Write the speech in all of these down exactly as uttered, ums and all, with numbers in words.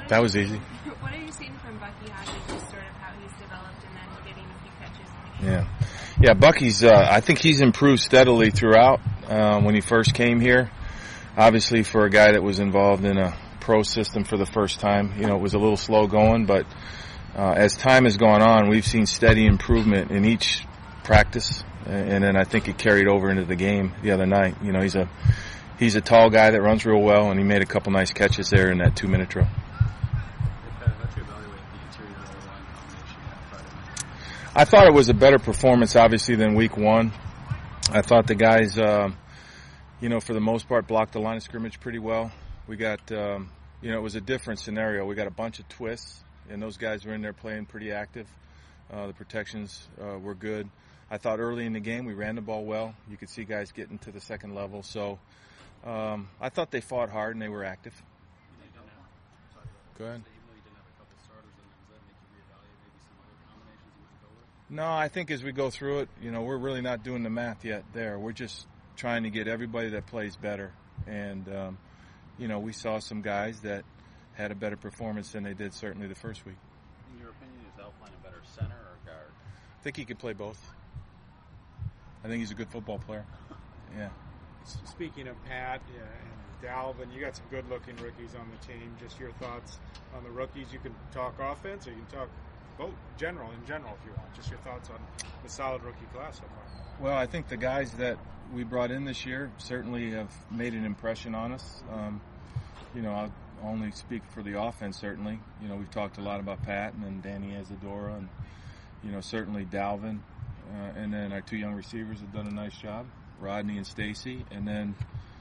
that was easy. What are you seeing from Bucky Hodges, just sort of how he's developed and then getting a few catches? Yeah, yeah. Bucky's. Uh, I think he's improved steadily throughout. Uh, when he first came here, obviously for a guy that was involved in a pro system for the first time, you know, it was a little slow going. But uh, as time has gone on, we've seen steady improvement in each practice, and then I think it carried over into the game the other night. You know, he's a he's a tall guy that runs real well, and he made a couple nice catches there in that two-minute drill. I thought it was a better performance, obviously, than week one. I thought the guys, um, you know, for the most part, blocked the line of scrimmage pretty well. We got, um, you know, it was a different scenario. We got a bunch of twists, and those guys were in there playing pretty active. Uh, the protections uh, were good. I thought early in the game we ran the ball well. You could see guys getting to the second level. So um, I thought they fought hard and they were active. Go ahead. No, I think as we go through it, you know, we're really not doing the math yet there. We're just trying to get everybody that plays better. And, um, you know, we saw some guys that had a better performance than they did certainly the first week. In your opinion, is Elflein a better center or guard? I think he could play both. I think he's a good football player. Yeah. Speaking of Pat yeah, and Dalvin, you got some good-looking rookies on the team. Just your thoughts on the rookies. You can talk offense or you can talk both, general, in general, if you want. Just your thoughts on the solid rookie class so far. Well, I think the guys that we brought in this year certainly have made an impression on us. Um, you know, I'll only speak for the offense, certainly. You know, we've talked a lot about Pat and then Danny Isadora and, you know, certainly Dalvin. Uh, and then our two young receivers have done a nice job, Rodney and Stacy. And then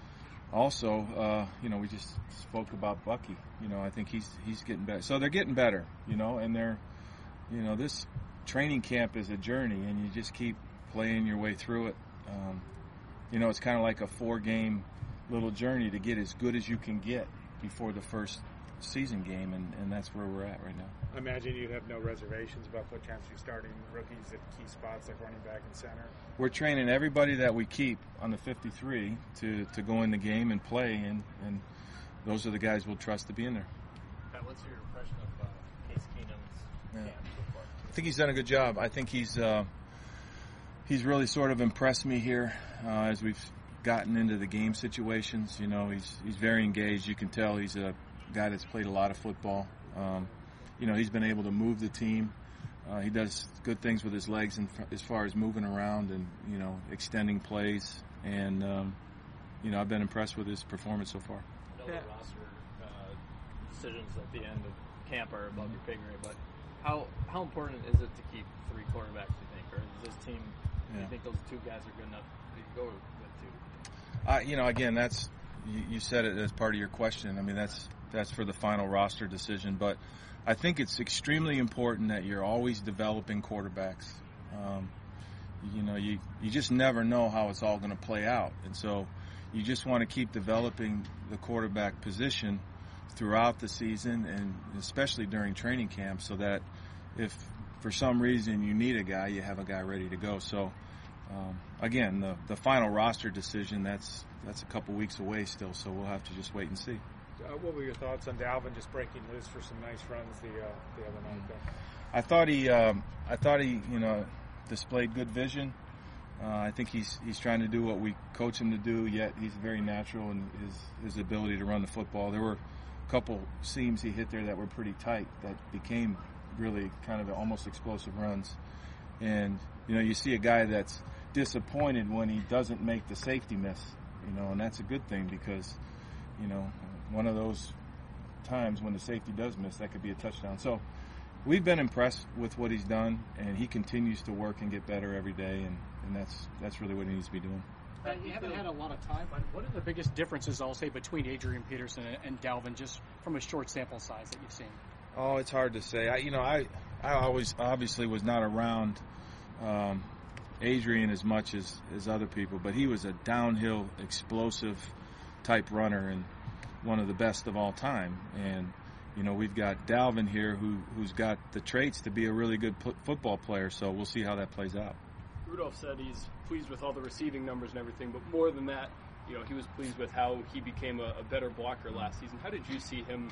also, uh, you know, we just spoke about Bucky. You know, I think he's he's getting better. So they're getting better, you know, and they're, you know, this training camp is a journey, and you just keep playing your way through it. Um, you know, it's kind of like a four-game little journey to get as good as you can get before the first season game, and, and that's where we're at right now. I imagine you have no reservations about potentially starting rookies at key spots like running back and center. We're training everybody that we keep on the fifty-three to, to go in the game and play, and, and those are the guys we'll trust to be in there. Pat, what's your impression of uh, Case Keenum's yeah. camp so far? I think he's done a good job. I think he's uh, he's really sort of impressed me here uh, as we've gotten into the game situations. You know, he's he's very engaged. You can tell he's a guy that's played a lot of football. Um, you know, he's been able to move the team. Uh, he does good things with his legs in, as far as moving around and, you know, extending plays. And, um, you know, I've been impressed with his performance so far. I know the roster uh, decisions at the end of camp are above your pay grade, but how how important is it to keep three quarterbacks, do you think? Or is this team, do yeah. you think those two guys are good enough to go with two? Uh, you know, again, that's you, you said it as part of your question. I mean, that's that's for the final roster decision. But I think it's extremely important that you're always developing quarterbacks. Um, you know, you, you just never know how it's all going to play out. And so you just want to keep developing the quarterback position throughout the season and especially during training camp so that if for some reason you need a guy, you have a guy ready to go. So, um, again, the, the final roster decision, that's that's a couple weeks away still, so we'll have to just wait and see. Uh, what were your thoughts on Dalvin just breaking loose for some nice runs the uh, the other night? Though? I thought he, um, I thought he, you know, displayed good vision. Uh, I think he's he's trying to do what we coach him to do. Yet he's very natural in his his ability to run the football. There were a couple seams he hit there that were pretty tight that became really kind of almost explosive runs. And you know, you see a guy that's disappointed when he doesn't make the safety miss. You know, and that's a good thing because, you know, one of those times when the safety does miss, that could be a touchdown. So we've been impressed with what he's done, and he continues to work and get better every day, and, and that's that's really what he needs to be doing. Uh, you haven't had a lot of time, but what are the biggest differences, I'll say, between Adrian Peterson and Dalvin, just from a short sample size that you've seen? Oh, it's hard to say. I, you know, I I always obviously was not around um, Adrian as much as, as other people, but he was a downhill, explosive type runner and one of the best of all time. And, you know, we've got Dalvin here who, who's got the traits to be a really good p- football player, so we'll see how that plays out. Rudolph said he's pleased with all the receiving numbers and everything, but more than that, you know, he was pleased with how he became a, a better blocker last season. How did you see him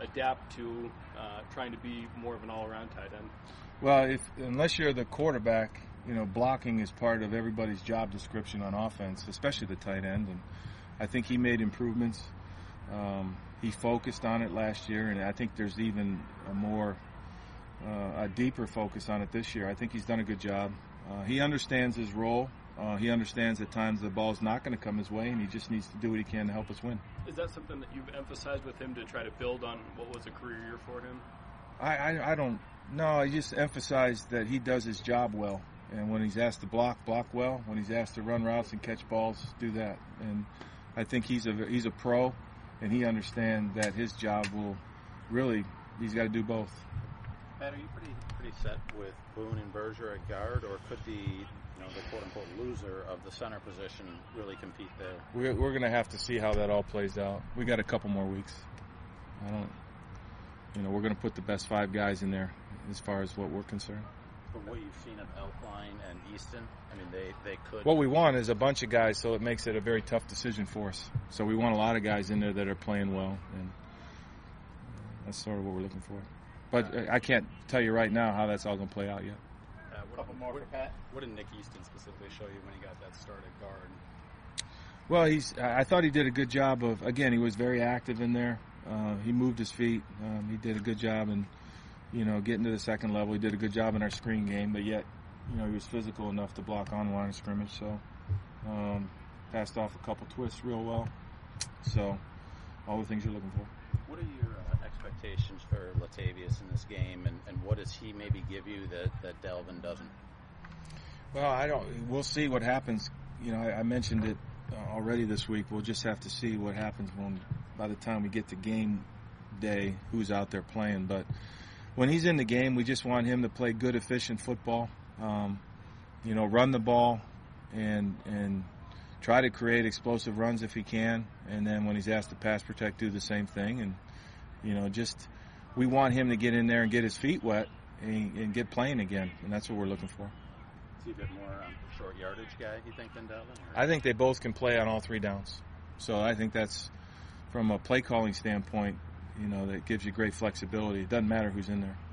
adapt to uh, trying to be more of an all-around tight end? Well, if unless you're the quarterback, you know, blocking is part of everybody's job description on offense, especially the tight end. And I think he made improvements. Um, he focused on it last year, and I think there's even a more, uh, a deeper focus on it this year. I think he's done a good job. Uh, he understands his role. Uh, he understands at times the ball's not going to come his way, and he just needs to do what he can to help us win. Is that something that you've emphasized with him to try to build on what was a career year for him? I, I, I don't know. I just emphasize that he does his job well. And when he's asked to block, block well. When he's asked to run routes and catch balls, do that. And I think he's a, he's a pro, and he understands that his job will really, he's got to do both. Pat, are you pretty pretty set with Boone and Berger at guard, or could the you know the quote unquote loser of the center position really compete there? We're, we're going to have to see how that all plays out. We got a couple more weeks. I don't, you know, we're going to put the best five guys in there as far as what we're concerned. From what you've seen of Elkline and Easton, I mean, they, they could... What we want is a bunch of guys, so it makes it a very tough decision for us. So we want a lot of guys in there that are playing well, and that's sort of what we're looking for. But I can't tell you right now how that's all going to play out yet. Uh, what, couple more for Pat. What did Nick Easton specifically show you when he got that start at guard? Well, he's. I thought he did a good job of, again, he was very active in there. Uh, he moved his feet. Um, he did a good job in, you know, getting to the second level. He did a good job in our screen game, but yet, you know, he was physical enough to block on the line of scrimmage. So, um, passed off a couple twists real well. So, all the things you're looking for. What are your uh, expectations for Latavius in this game, and, and what does he maybe give you that, that Dalvin doesn't? Well, I don't. We'll see what happens. You know, I, I mentioned it uh, already this week. We'll just have to see what happens when, by the time we get to game day, who's out there playing. But when he's in the game, we just want him to play good, efficient football. Um, you know, run the ball and and try to create explosive runs if he can. And then when he's asked to pass protect, do the same thing. And you know, just we want him to get in there and get his feet wet and, and get playing again. And that's what we're looking for. Is he a bit more um, short yardage guy, you think, than Dalvin? I think they both can play on all three downs. So I think that's, from a play calling standpoint, you know, that gives you great flexibility. It doesn't matter who's in there.